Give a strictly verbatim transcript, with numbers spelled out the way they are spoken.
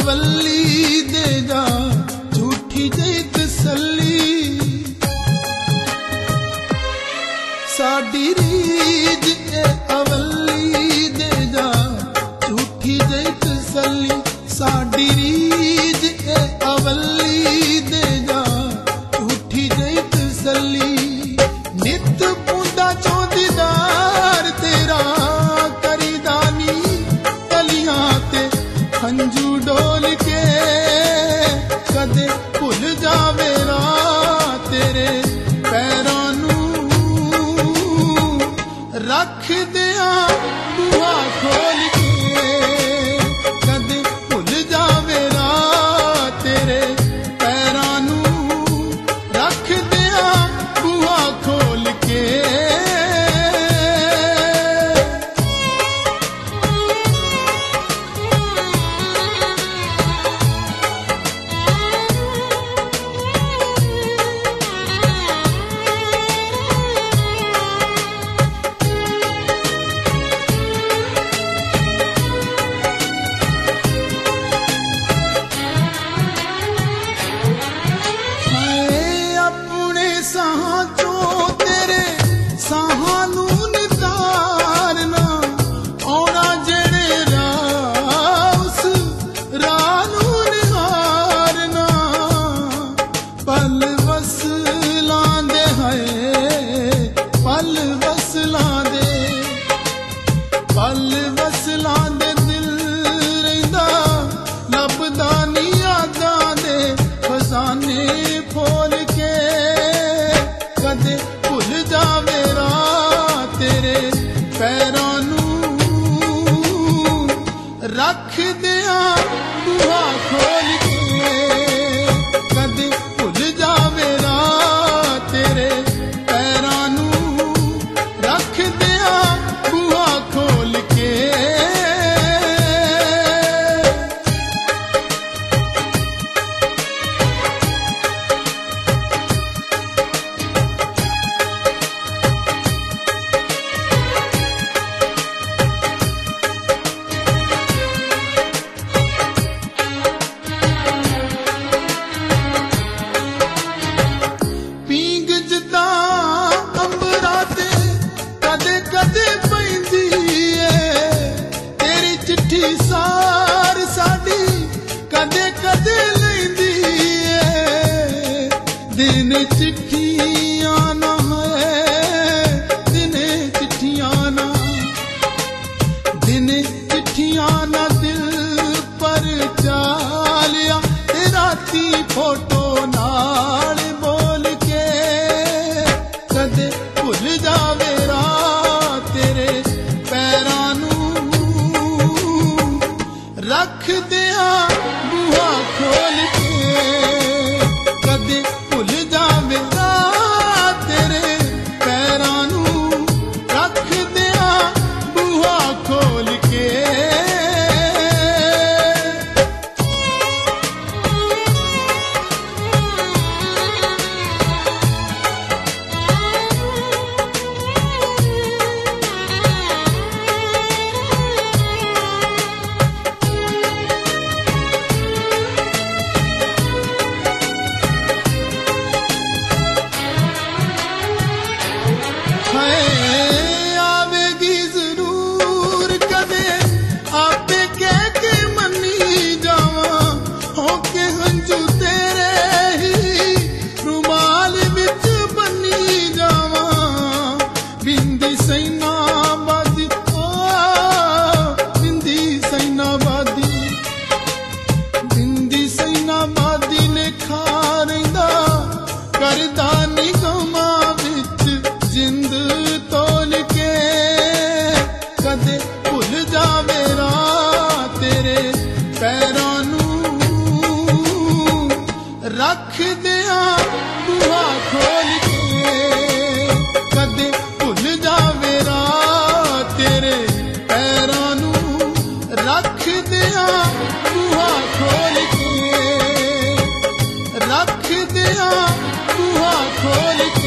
अवली दे जा झूठी जई तसल्ली साडी रीज ए अवली दे जा झूठी जई तसल्ली साडी रीज ए अवली दे जा झूठी जई तसल्ली नित पूंदा चौंदीदार तेरा करीदानी तलियां ते हंजू डोल के कदे भुल जावे ना तेरे पैरां नूं रख दिया बूहा खोल के कदे भुल जावे ना तेरे पैरां नूं रख दिया बूहा खोल के पल वसलां दे दिल रहिंदा लभदा नी यादां दे खजाने खोल के कदे भुल जावे राह तेरे पैरां नूं रख दिया बूहा खोल के कदे भुल जावे राह तेरे पैरां नूं रख दिया बूहा खोल के पींग जिदा अंबरा ते कदे कदे पैंदी है तेरी चिट्ठी सार साडी कदे कदे लैंदी है दिन चिट्ठियां ना है दिन चिट्ठियां ना दिन चिट्ठियां ना दिल पर चालिया राती फोटो नाल बोल के कदे भुल जावे राह तेरे पैरां नूं रख दिया बूहा खोल के कदे भुल जावे राह तेरे पैरां नूं रख दिया बूहा खोल के आवेगी जरूर कदे आपे कह के मनी जावा होके हंजू तेरे ही रुमाल विच बनी जावा बिंदी सैना बादी ओ बिंदी सैना बादी बिंदी सैना बादी ने खा रहिंदा करदा निगमा विच जिंद तोल के कदे भुल जावे राह तेरे पैरां नूं रख दिया बूहा खोल के कदे भुल जावे राह तेरे पैरां नूं रख दिया बूहा खोल के रख दिया बूहा खोल के